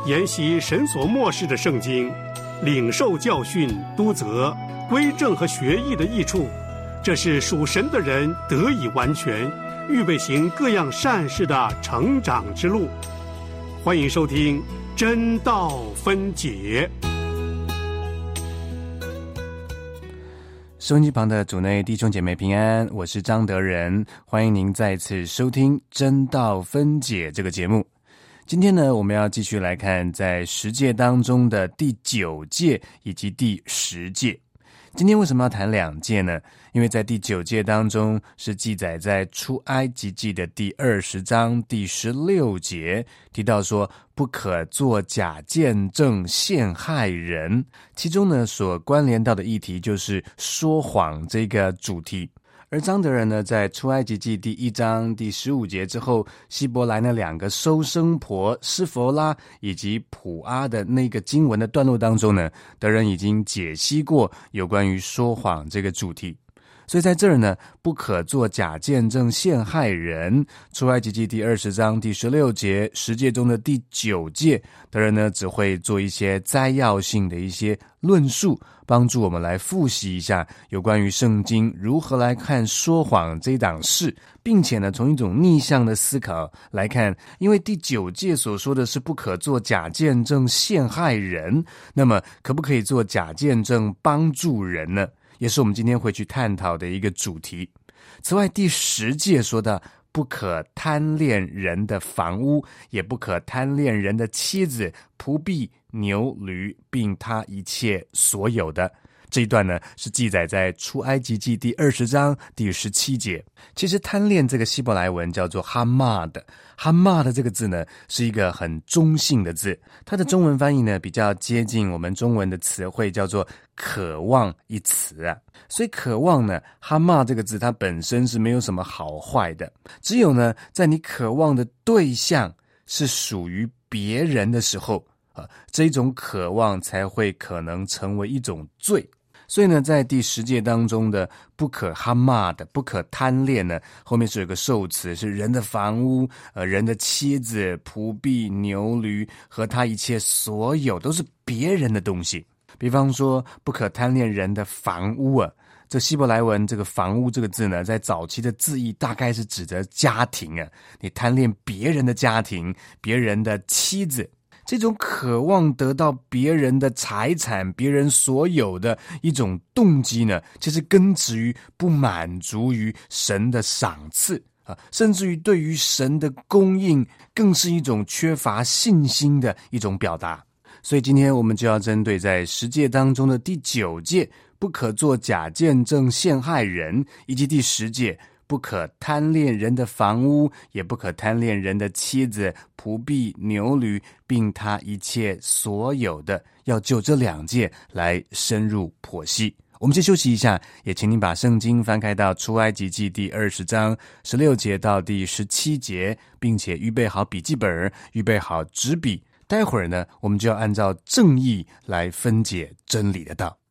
研习神所默示的圣经，领受教训、督责、归正和学艺的益处，这是属神的人得以完全，预备行各样善事的成长之路。欢迎收听真道分解。 收音机旁的主内弟兄姐妹平安，我是张德仁，欢迎您再次收听真道分解这个节目。今天呢，我们要继续来看在十诫当中的第9诫以及第10诫。今天为什么要谈2诫呢？因为在第9诫当中是记载在出埃及记的第20章第16节，提到说不可作假见证陷害人，其中呢所关联到的议题就是说谎这个主题。而张德仁呢，在出埃及记第1章第15节之后，希伯来那2个收生婆施弗拉以及普阿的那个经文的段落当中呢，德仁已经解析过有关于说谎这个主题。所以在这儿呢，不可作假见证陷害人，出埃及记第20章第16节10诫中的第9诫，德仁呢只会做一些摘要性的一些论述，帮助我们来复习一下有关于圣经如何来看说谎这档事，并且呢从一种逆向的思考来看，因为第9诫所说的是不可作假见证陷害人，那么可不可以做假见证帮助人呢？也是我们今天会去探讨的一个主题。此外，第10诫说到不可贪恋人的房屋，也不可贪恋人的妻子、仆婢、牛驴，并他一切所有的。这一段呢是记载在出埃及记第20章第17节。其实贪恋这个希伯来文叫做哈玛的，哈玛的这个字呢是一个很中性的字，它的中文翻译呢比较接近我们中文的词汇叫做渴望一词啊。所以渴望呢，哈玛这个字它本身是没有什么好坏的，只有呢在你渴望的对象是属于别人的时候这种渴望才会可能成为一种罪。所以呢，在第10诫当中的不可哈玛的、不可贪恋呢，后面是有个受词，是人的房屋、人的妻子、仆婢、牛驴和他一切所有，都是别人的东西。比方说，不可贪恋人的房屋啊，这希伯来文这个房屋这个字呢，在早期的字义大概是指着家庭啊，你贪恋别人的家庭、别人的妻子。这种渴望得到别人的财产、别人所有的一种动机呢，其实根植于不满足于神的赏赐甚至于对于神的供应，更是一种缺乏信心的一种表达。所以今天我们就要针对在10诫当中的第9诫，不可作假见证陷害人，以及第10诫，不可贪恋人的房屋，也不可贪恋人的妻子、仆婢、牛驴，并他一切所有的，要就这2诫来深入剖析。我们先休息一下，也请您把圣经翻开到出埃及记第20章16节到第17节，并且预备好笔记本，预备好纸笔。待会儿呢，我们就要按照正义来分解真理的道。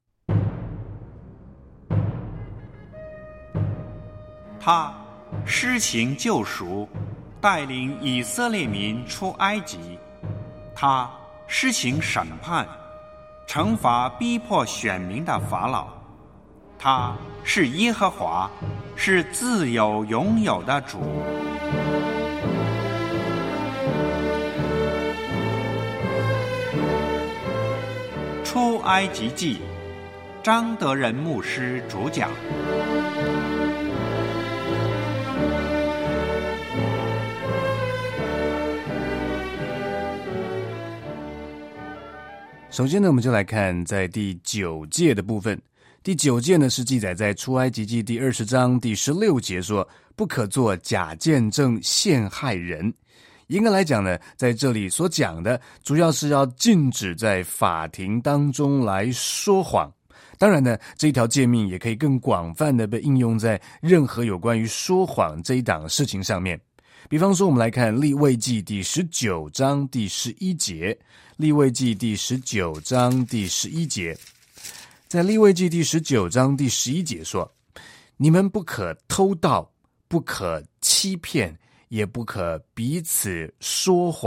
他施行救赎，带领以色列民出埃及。他施行审判，惩罚逼迫选民的法老。他是耶和华，是自有永有的主。出埃及记，张德仁牧师主讲。 首先呢，我们就来看在第9诫的部分。第9诫呢是记载在出埃及记第20章第16节说，不可作假见证陷害人。严格来讲呢，在这里所讲的主要是要禁止在法庭当中来说谎。当然呢，这一条诫命也可以更广泛的被应用在任何有关于说谎这一档事情上面。比方说，我们来看利未记第19章第11节。利未记第19章第11节，在利未记第19章第11节说，你们不可偷盗，不可欺骗，也不可彼此说谎，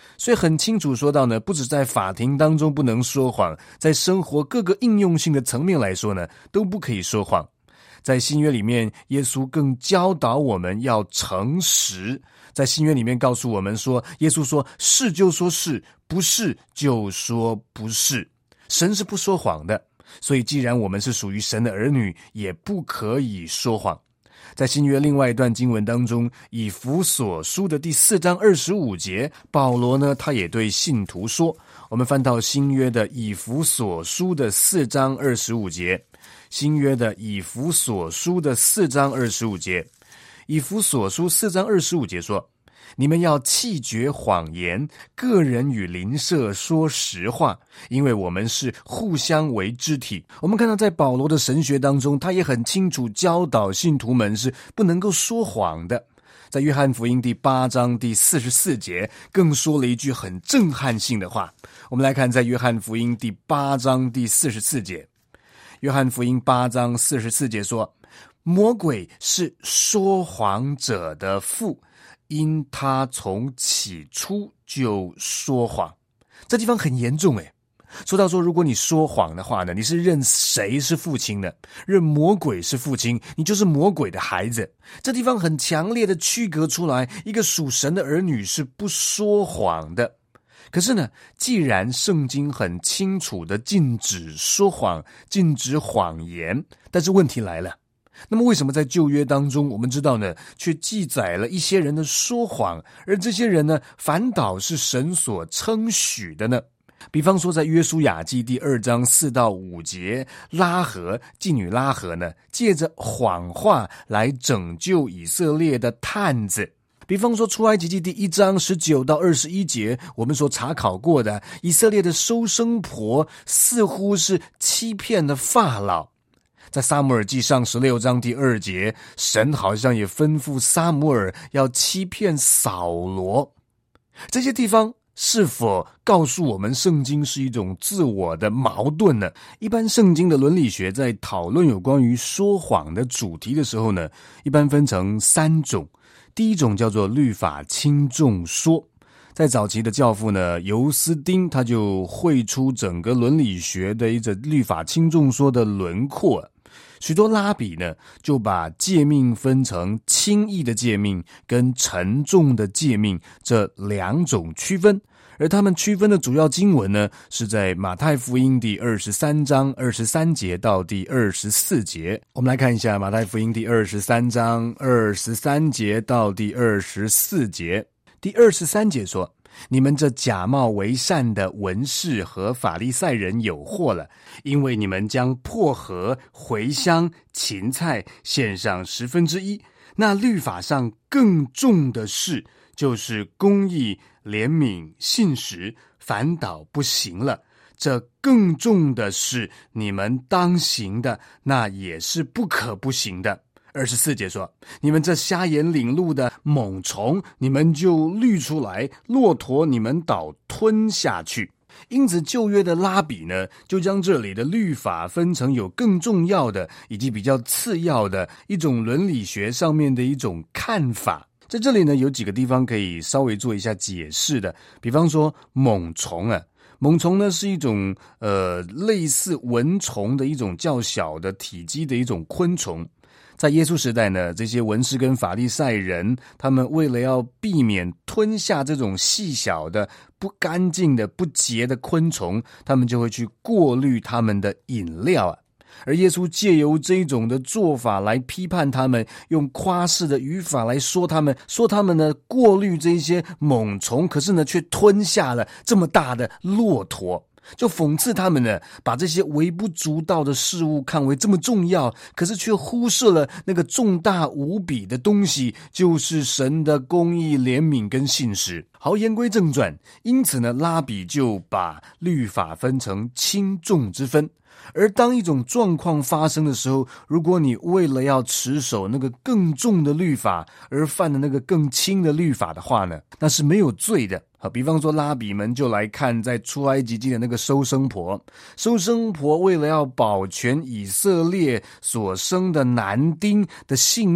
所以很清楚说到呢，不止在法庭当中不能说谎，在生活各个应用性的层面来说呢，都不可以说谎。在新约里面，耶稣更教导我们要诚实。在新约里面告诉我们说，耶稣说是就说是，不是就说不是。神是不说谎的，所以既然我们是属于神的儿女，也不可以说谎。在新约另外一段经文当中，以弗所书的第4章25节，保罗呢他也对信徒说，我们翻到新约的以弗所书的4章25节，新约的以弗所书的4章25节，以弗所书4章25节说，你们要弃绝谎言，个人与邻舍说实话，因为我们是互相为肢体。我们看到在保罗的神学当中，他也很清楚教导信徒们是不能够说谎的。在约翰福音第8章第44节更说了一句很震撼性的话。我们来看在约翰福音第8章第44节，约翰福音8章44节说，魔鬼是说谎者的父，因他从起初就说谎。这地方很严重诶。说到说，如果你说谎的话呢，你是认谁是父亲呢？认魔鬼是父亲，你就是魔鬼的孩子。这地方很强烈的区隔出来，一个属神的儿女是不说谎的。可是呢，既然圣经很清楚的禁止说谎，禁止谎言，但是问题来了，那么为什么在旧约当中，我们知道呢，却记载了一些人的说谎，而这些人呢，反倒是神所称许的呢？比方说在约书亚记第2章4到5节，妓女拉合呢，借着谎话来拯救以色列的探子。比方说出埃及记第1章19到21节，我们所查考过的以色列的收生婆似乎是欺骗了法老。在撒母耳记上16章第2节，神好像也吩咐撒母耳要欺骗扫罗。这些地方是否告诉我们圣经是一种自我的矛盾呢？一般圣经的伦理学在讨论有关于说谎的主题的时候呢，一般分成3种。第一种叫做律法轻重说。在早期的教父呢，尤斯丁他就绘出整个伦理学的一个律法轻重说的轮廓。许多拉比呢，就把诫命分成轻易的诫命跟沉重的诫命这2种区分，而他们区分的主要经文呢，是在马太福音第23章23节到第24节。我们来看一下马太福音第23章23节到第24节。第23节说，你们这假冒为善的文士和法利赛人有祸了，因为你们将薄荷、茴香、芹菜献上1/10，那律法上更重的事，就是公义、怜悯、信实，反倒不行了。这更重的是你们当行的，那也是不可不行的。24节说，你们这瞎眼领路的猛虫，你们就滤出来，骆驼你们倒吞下去。因此旧约的拉比呢，就将这里的律法分成有更重要的以及比较次要的一种伦理学上面的一种看法。在这里呢，有几个地方可以稍微做一下解释的。比方说猛虫啊，猛虫呢是一种类似蚊虫的一种较小的体积的一种昆虫。在耶稣时代呢，这些文士跟法利赛人，他们为了要避免吞下这种细小的不干净的不洁的昆虫，他们就会去过滤他们的饮料啊。而耶稣借由这种的做法来批判他们，用夸饰的语法来说他们呢过滤这些猛虫，可是呢却吞下了这么大的骆驼。就讽刺他们呢，把这些微不足道的事物看为这么重要，可是却忽视了那个重大无比的东西，就是神的公义、怜悯跟信实。好，言归正传，因此呢，拉比就把律法分成轻重之分。而当一种状况发生的时候，如果你为了要持守那个更重的律法而犯了那个更轻的律法的话呢，那是没有罪的。比方说拉比们就来看在出埃及记的那个收生婆为了要保全以色列所生的男丁的性命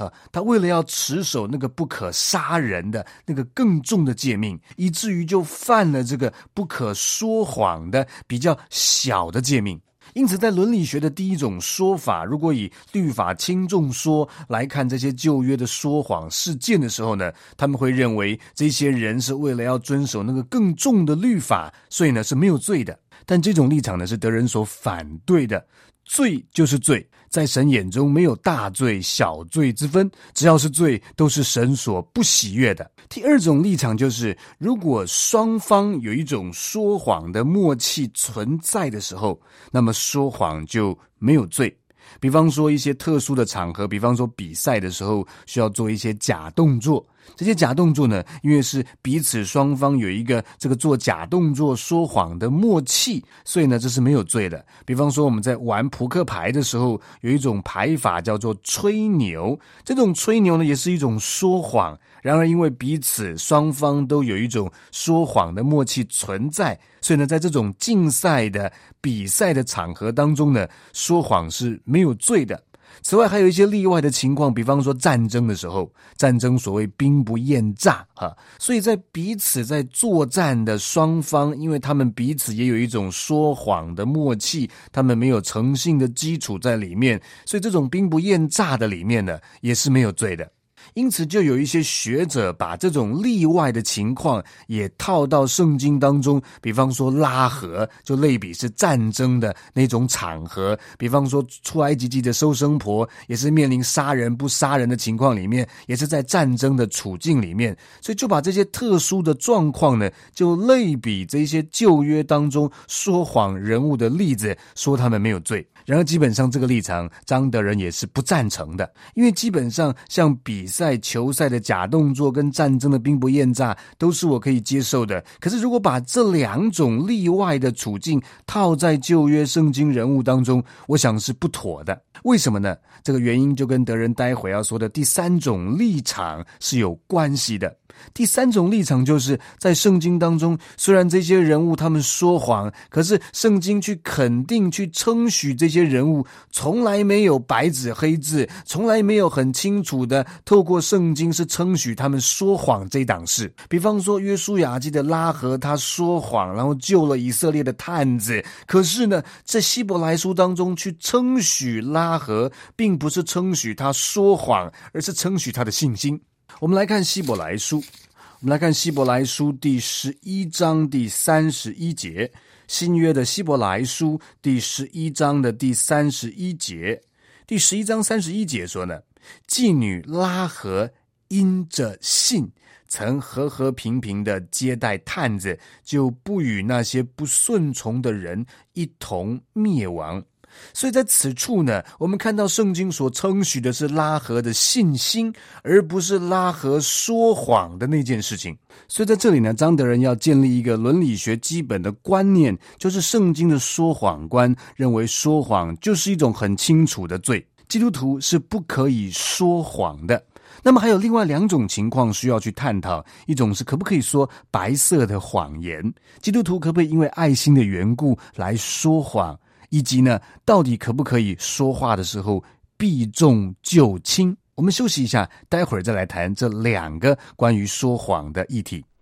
他为了要持守那个不可杀人的那个更重的诫命，以至于就犯了这个不可说谎的比较小的诫命。因此在伦理学的第一种说法，如果以律法轻重说来看这些旧约的说谎事件的时候呢，他们会认为这些人是为了要遵守那个更重的律法，所以呢是没有罪的。但这种立场呢是德人所反对的。罪就是罪，在神眼中没有大罪小罪之分，只要是罪都是神所不喜悦的。第二种立场就是，如果双方有一种说谎的默契存在的时候，那么说谎就没有罪。比方说一些特殊的场合，比方说比赛的时候需要做一些假动作，这些假动作呢，因为是彼此双方有一个这个做假动作说谎的默契，所以呢这是没有罪的。比方说我们在玩扑克牌的时候，有一种牌法叫做吹牛，这种吹牛呢也是一种说谎，然而因为彼此双方都有一种说谎的默契存在，所以呢在这种竞赛的比赛的场合当中呢，说谎是没有罪的。此外还有一些例外的情况，比方说战争的时候，战争所谓兵不厌诈所以在彼此在作战的双方，因为他们彼此也有一种说谎的默契，他们没有诚信的基础在里面，所以这种兵不厌诈的里面呢也是没有罪的。因此就有一些学者把这种例外的情况也套到圣经当中，比方说拉合就类比是战争的那种场合，比方说出埃及记的收生婆也是面临杀人不杀人的情况里面，也是在战争的处境里面，所以就把这些特殊的状况呢就类比这些旧约当中说谎人物的例子，说他们没有罪。然而基本上这个立场张德仁也是不赞成的，因为基本上像比赛球赛的假动作跟战争的兵不厌诈都是我可以接受的，可是如果把这两种例外的处境套在旧约圣经人物当中，我想是不妥的。为什么呢？这个原因就跟德仁待会要说的第三种立场是有关系的。第三种立场就是在圣经当中，虽然这些人物他们说谎，可是圣经去肯定去称许这些人物从来没有白纸黑字，从来没有很清楚的透过圣经是称许他们说谎这档事。比方说约书亚记的拉合他说谎，然后救了以色列的探子，可是呢在希伯来书当中去称许拉合，并不是称许他说谎，而是称许他的信心。我们来看希伯来书，第11章第31节，新约的希伯来书第11章的第31节，第11章31节说呢，妓女拉合因着信曾和和平平的接待探子，就不与那些不顺从的人一同灭亡。所以在此处呢，我们看到圣经所称许的是拉合的信心，而不是拉合说谎的那件事情。所以在这里呢，张德仁要建立一个伦理学基本的观念，就是圣经的说谎观认为说谎就是一种很清楚的罪，基督徒是不可以说谎的。那么还有另外两种情况需要去探讨，一种是可不可以说白色的谎言，基督徒可不可以因为爱心的缘故来说谎，以及呢，到底可不可以说话的时候避重就轻？我们休息一下，待会儿再来谈这两个关于说谎的议题。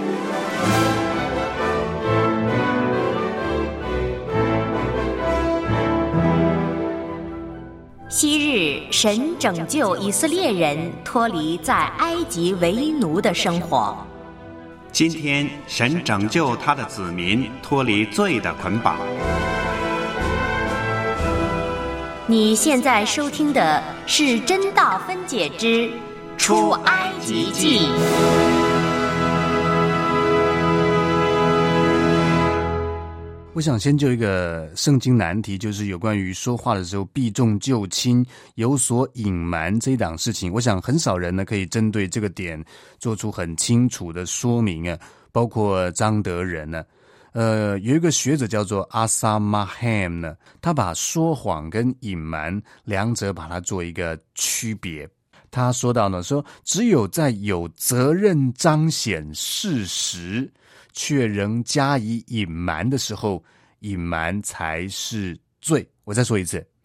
昔日神拯救以色列人脱离在埃及为奴的生活， 今天神拯救他的子民脱离罪的捆绑。 你现在收听的是真道分解之出埃及记。 我想先就一个圣经难题，就是有关于说话的时候避重就轻，有所隐瞒这一档事情。我想很少人呢可以针对这个点做出很清楚的说明啊，包括张德仁呢。有一个学者叫做阿萨马汉呢，他把说谎跟隐瞒两者把它做一个区别。他说到呢，说只有在有责任彰显事实却仍加以隐瞒的时候，隐瞒才是罪。我再说一次，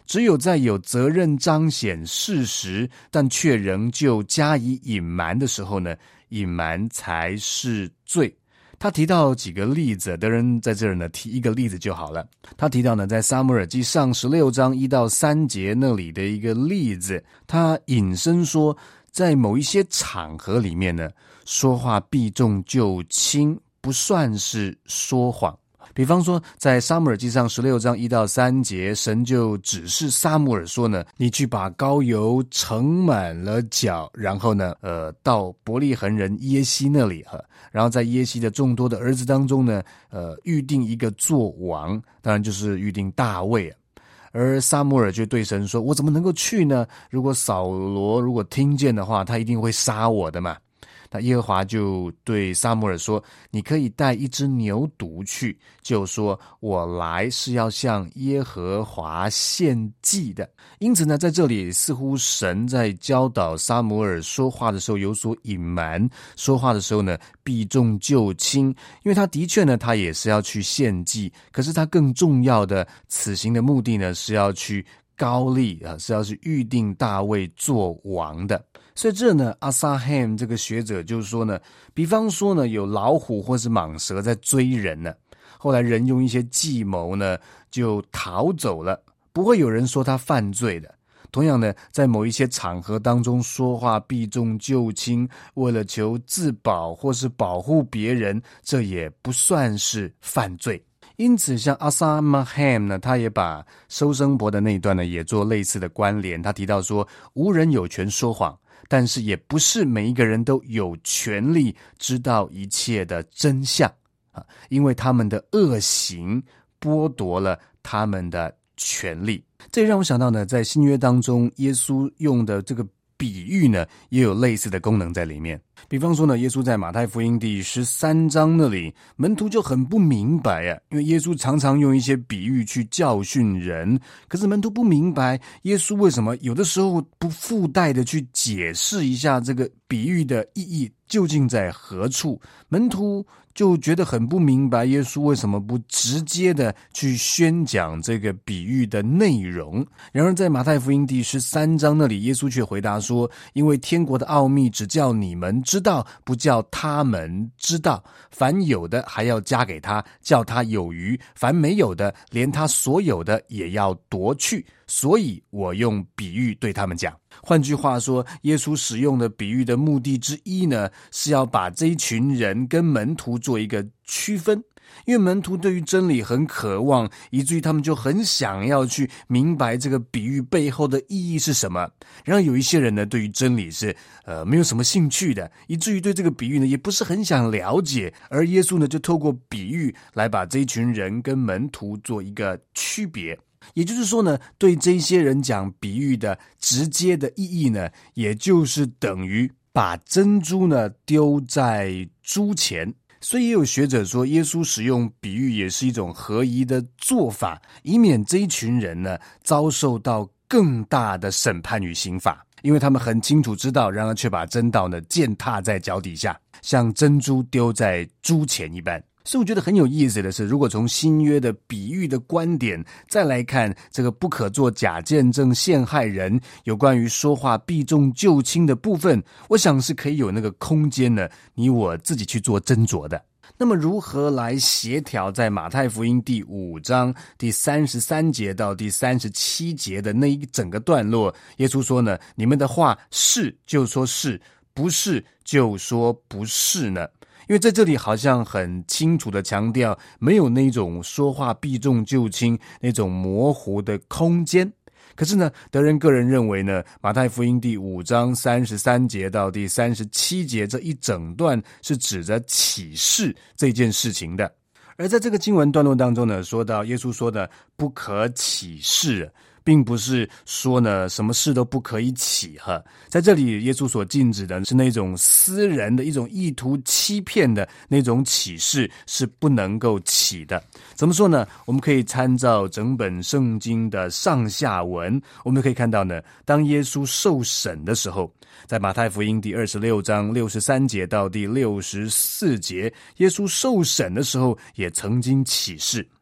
只有在有责任彰显事实，但却仍旧加以隐瞒的时候呢，隐瞒才是罪。他提到几个例子，德仁在这儿呢提一个例子就好了。他提到呢，在撒母耳记上16章1到3节那里的一个例子，他引申说，在某一些场合里面呢，说话避重就轻，不算是说谎。比方说在撒母耳记上16章1到3节，神就指示撒母耳说呢，你去把膏油盛满了脚，然后呢到伯利恒人耶西那里，然后在耶西的众多的儿子当中呢预定一个做王，当然就是预定大卫。而撒母耳就对神说，我怎么能够去呢？如果扫罗如果听见的话，他一定会杀我的嘛。那耶和华就对撒母耳说，你可以带一只牛犊去，就说我来是要向耶和华献祭的。因此呢，在这里似乎神在教导撒母耳说话的时候有所隐瞒，说话的时候呢避重就轻，因为他的确呢他也是要去献祭，可是他更重要的此行的目的呢是要去高利，是要去预定大卫做王的。所以这呢，Asaham 这个学者就是说呢，比方说呢，有老虎或是蟒蛇在追人呢，后来人用一些计谋呢，就逃走了，不会有人说他犯罪的。同样呢，在某一些场合当中说话避重就轻，为了求自保或是保护别人，这也不算是犯罪。因此像 Asaham 呢，他也把收生婆的那一段呢也做类似的关联。他提到说，无人有权说谎，但是也不是每一个人都有权利知道一切的真相，因为他们的恶行剥夺了他们的权利。这让我想到呢，在新约当中耶稣用的这个比喻呢也有类似的功能在里面。比方说呢，耶稣在马太福音第13章那里，门徒就很不明白因为耶稣常常用一些比喻去教训人，可是门徒不明白耶稣为什么有的时候不附带的去解释一下这个比喻的意义究竟在何处。门徒就觉得很不明白耶稣为什么不直接的去宣讲这个比喻的内容。然而在马太福音第13章那里，耶稣却回答说，因为天国的奥秘只叫你们知道，不叫他们知道。凡有的还要加给他，叫他有余；凡没有的，连他所有的也要夺去。所以我用比喻对他们讲。换句话说，耶稣使用的比喻的目的之一呢，是要把这一群人跟门徒做一个区分。因为门徒对于真理很渴望，以至于他们就很想要去明白这个比喻背后的意义是什么。然后有一些人呢，对于真理是没有什么兴趣的，以至于对这个比喻呢也不是很想了解。而耶稣呢就透过比喻来把这一群人跟门徒做一个区别。也就是说呢，对这些人讲比喻的直接的意义呢，也就是等于把珍珠呢丢在猪前。所以也有学者说，耶稣使用比喻也是一种合宜的做法，以免这一群人呢遭受到更大的审判与刑罚，因为他们很清楚知道，然而却把真道呢践踏在脚底下，像珍珠丢在猪前一般。所以我觉得很有意思的是，如果从新约的比喻的观点再来看这个不可做假见证陷害人有关于说话避重就轻的部分，我想是可以有那个空间呢，你我自己去做斟酌的。那么如何来协调在马太福音第5章第33节到第37节的那一整个段落，耶稣说呢，你们的话是就说是，不是就说不是呢？因为在这里好像很清楚的强调，没有那种说话避重就轻那种模糊的空间。可是呢，德仁个人认为呢，马太福音第5章33节到第37节这一整段是指着启示这件事情的。而在这个经文段落当中呢，说到耶稣说的不可启示，并不是说呢什么事都不可以起在这里耶稣所禁止的是那种私人的一种意图欺骗的那种启示是不能够起的。怎么说呢？我们可以参照整本圣经的上下文，我们可以看到呢，当耶稣受审的时候，在马太福音第26章63节到第64节，耶稣受审的时候也曾经启示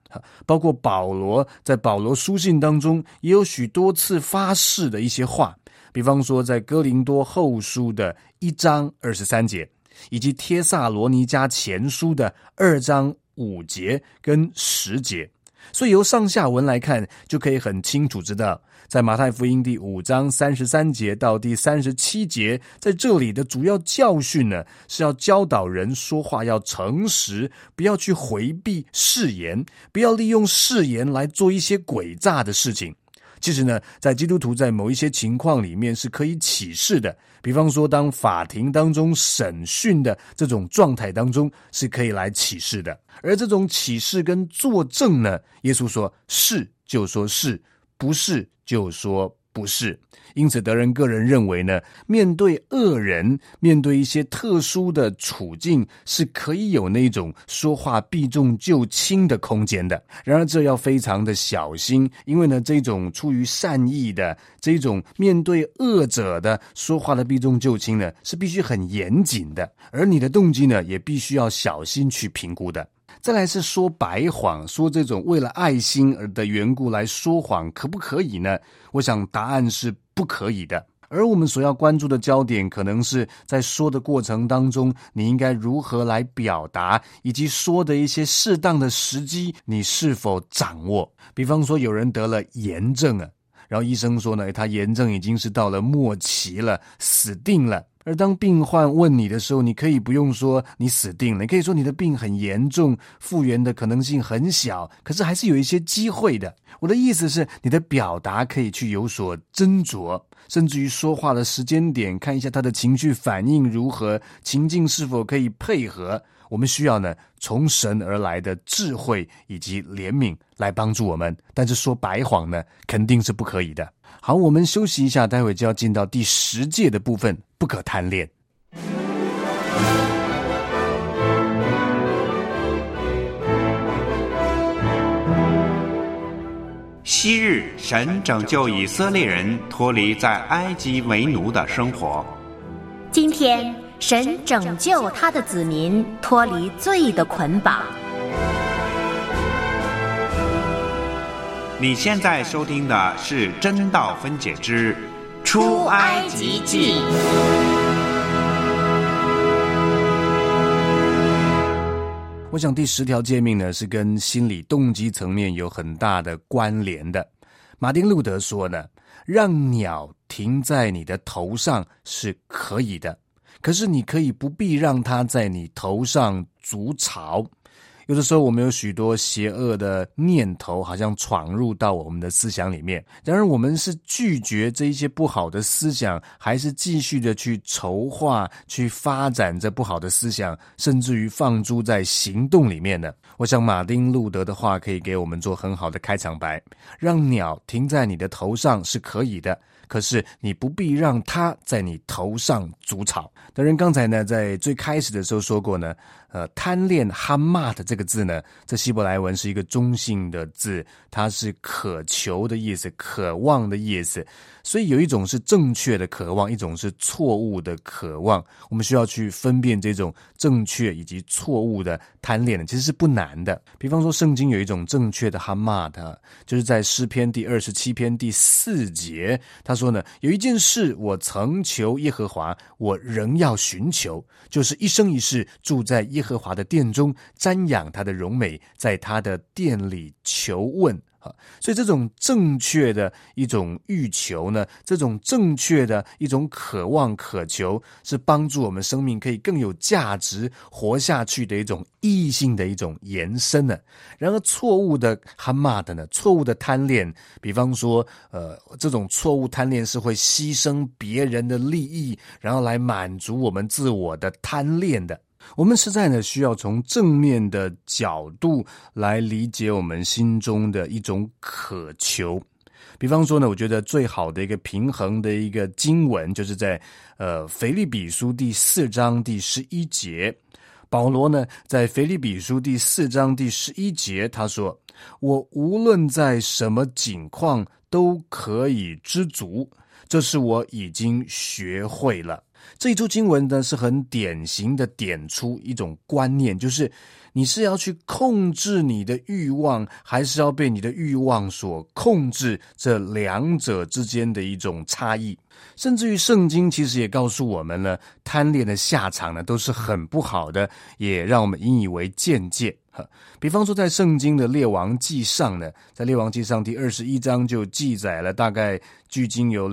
包括保罗在保罗书信当中也有许多次发誓的一些话，比方说在哥林多后书的1章23节，以及帖撒罗尼迦前书的2章5节跟10节。所以由上下文来看，就可以很清楚知道，在马太福音第5章33节到第37节，在这里的主要教训呢，是要教导人说话要诚实，不要去回避誓言，不要利用誓言来做一些诡诈的事情。其实呢，在基督徒在某一些情况里面是可以起誓的，比方说当法庭当中审讯的这种状态当中是可以来起誓的。而这种起誓跟作证呢，耶稣说是就说是，不是就说不是。因此德仁个人认为呢，面对恶人，面对一些特殊的处境，是可以有那种说话避重就轻的空间的。然而这要非常的小心，因为呢，这种出于善意的，这种面对恶者的说话的避重就轻呢，是必须很严谨的，而你的动机呢，也必须要小心去评估的。再来是说白谎，说这种为了爱心而的缘故来说谎，可不可以呢？我想答案是不可以的。而我们所要关注的焦点，可能是在说的过程当中，你应该如何来表达，以及说的一些适当的时机，你是否掌握。比方说有人得了炎症啊，然后医生说呢，他炎症已经是到了末期了，死定了。而当病患问你的时候，你可以不用说你死定了，你可以说你的病很严重，复原的可能性很小，可是还是有一些机会的。我的意思是，你的表达可以去有所斟酌，甚至于说话的时间点，看一下他的情绪反应如何，情境是否可以配合。我们需要呢，从神而来的智慧以及怜悯来帮助我们，但是说白谎呢，肯定是不可以的。好，我们休息一下，待会就要进到第10诫的部分，不可贪恋。 昔日神拯救以色列人脱离在埃及为奴的生活， 今天神拯救他的子民脱离罪的捆绑。 你现在收听的是真道分解之出埃及记。 我想第10条诫命呢，是跟心理动机层面有很大的关联的。马丁路德说呢，让鸟停在你的头上是可以的，可是你可以不必让它在你头上筑巢。有的时候我们有许多邪恶的念头，好像闯入到我们的思想里面，然而我们是拒绝这一些不好的思想，还是继续的去筹划，去发展这不好的思想，甚至于放诸在行动里面呢？我想马丁路德的话可以给我们做很好的开场白，让鸟停在你的头上是可以的，可是你不必让它在你头上筑巢。当然刚才呢，在最开始的时候说过呢，贪恋哈玛的这个字呢，这希伯来文是一个中性的字，它是渴求的意思，渴望的意思。所以有一种是正确的渴望，一种是错误的渴望。我们需要去分辨这种正确以及错误的贪恋，其实是不难的。比方说圣经有一种正确的哈玛，就是在诗篇第27篇第4节，他说呢，有一件事我曾求耶和华，我仍要寻求，就是一生一世住在耶和华的殿中，瞻仰他的荣美，在他的殿里求问。所以这种正确的一种欲求呢，这种正确的一种渴望渴求，是帮助我们生命可以更有价值活下去的一种意义性的一种延伸呢。然而错误的哈玛的呢，错误的贪恋，比方说这种错误贪恋是会牺牲别人的利益，然后来满足我们自我的贪恋的。我们实在呢，需要从正面的角度来理解我们心中的一种渴求。比方说呢，我觉得最好的一个平衡的一个经文，就是在腓立比书第4章第11节。保罗呢，在腓立比书第4章第11节，他说：我无论在什么境况都可以知足，这是我已经学会了。 这一处经文呢，是很典型的点出一种观念，就是你是要去控制你的欲望，还是要被你的欲望所控制，这两者之间的一种差异。甚至于圣经其实也告诉我们了，贪恋的下场呢都是很不好的，也让我们引以为鉴戒。比方说在圣经的列王纪上呢，在列王纪上第21章就记载了大概距今有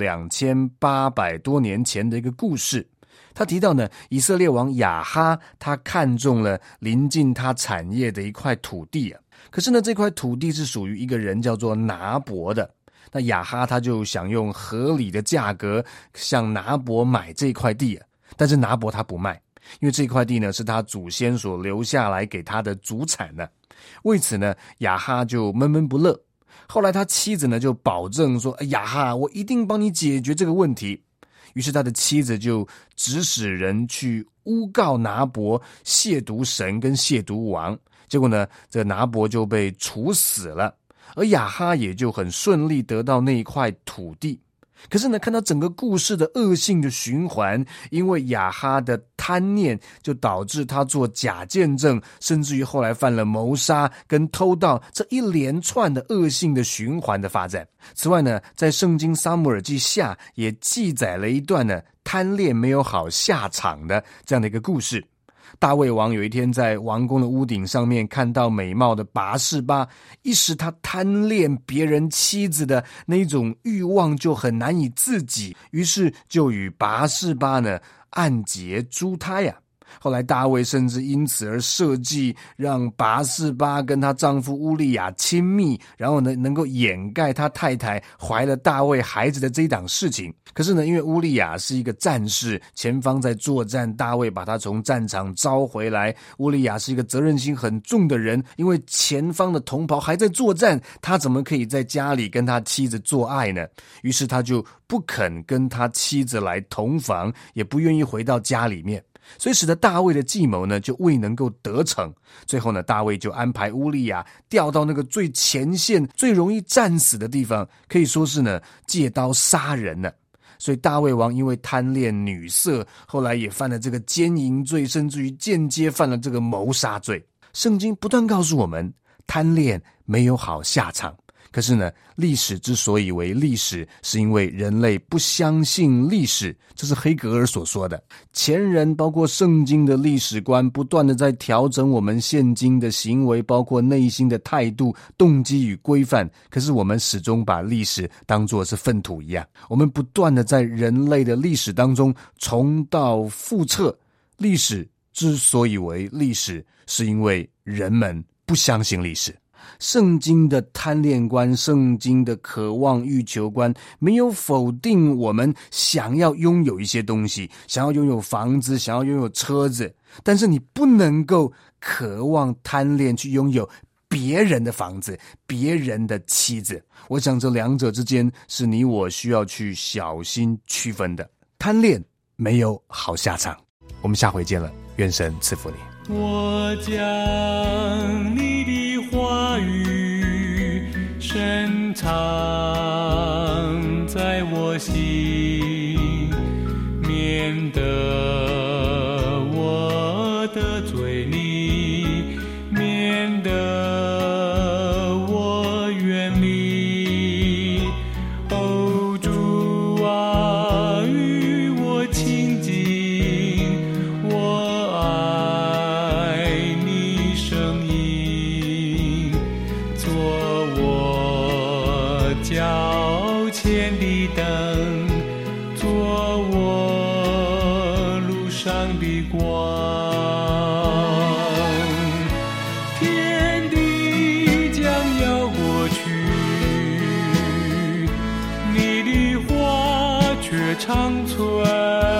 2800多年前的一个故事。他提到呢，以色列王亚哈他看中了临近他产业的一块土地啊，可是呢这块土地是属于一个人叫做拿伯的。那亚哈他就想用合理的价格向拿伯买这块地啊，但是拿伯他不卖，因为这块地呢是他祖先所留下来给他的祖产呢。为此呢，亚哈就闷闷不乐。后来他妻子呢就保证说，亚哈，我一定帮你解决这个问题。于是他的妻子就指使人去诬告拿伯亵渎神跟亵渎王，结果呢，这个拿伯就被处死了，而亚哈也就很顺利得到那一块土地。可是呢，看到整个故事的恶性的循环，因为亚哈的贪念，就导致他做假见证，甚至于后来犯了谋杀跟偷盗，这一连串的恶性的循环的发展。此外呢，在圣经撒母耳记下也记载了一段呢贪恋没有好下场的这样的一个故事。大卫王有一天在王宫的屋顶上面看到美貌的拔示巴，一时他贪恋别人妻子的那种欲望就很难以自己，于是就与拔示巴呢暗结珠胎啊。后来大卫甚至因此而设计让拔示巴跟她丈夫乌利亚亲密，然后呢能够掩盖他太太怀了大卫孩子的这一档事情。可是呢，因为乌利亚是一个战士，前方在作战，大卫把他从战场召回来。乌利亚是一个责任心很重的人，因为前方的同袍还在作战，他怎么可以在家里跟他妻子做爱呢？于是他就不肯跟他妻子来同房，也不愿意回到家里面。所以使得大卫的计谋呢就未能够得逞。最后呢，大卫就安排乌利亚调到那个最前线最容易战死的地方，可以说是呢借刀杀人了。所以大卫王因为贪恋女色，后来也犯了这个奸淫罪，甚至于间接犯了这个谋杀罪。圣经不断告诉我们，贪恋没有好下场。可是呢，历史之所以为历史，是因为人类不相信历史，这是黑格尔所说的。前人包括圣经的历史观，不断的在调整我们现今的行为，包括内心的态度、动机与规范。可是我们始终把历史当作是粪土一样，我们不断的在人类的历史当中重蹈覆辙。历史之所以为历史，是因为人们不相信历史。圣经的贪恋观，圣经的渴望欲求观，没有否定我们想要拥有一些东西，想要拥有房子，想要拥有车子，但是你不能够渴望贪恋去拥有别人的房子，别人的妻子。我想这两者之间是你我需要去小心区分的。贪恋没有好下场。我们下回见了，愿神赐福你。 我将你的话语深藏在我心，免得我得罪你，免得我远离。哦，主啊，与我亲近，我爱你声音，做我脚前的灯，做我路上的光。天地将要过去，你的话却长存。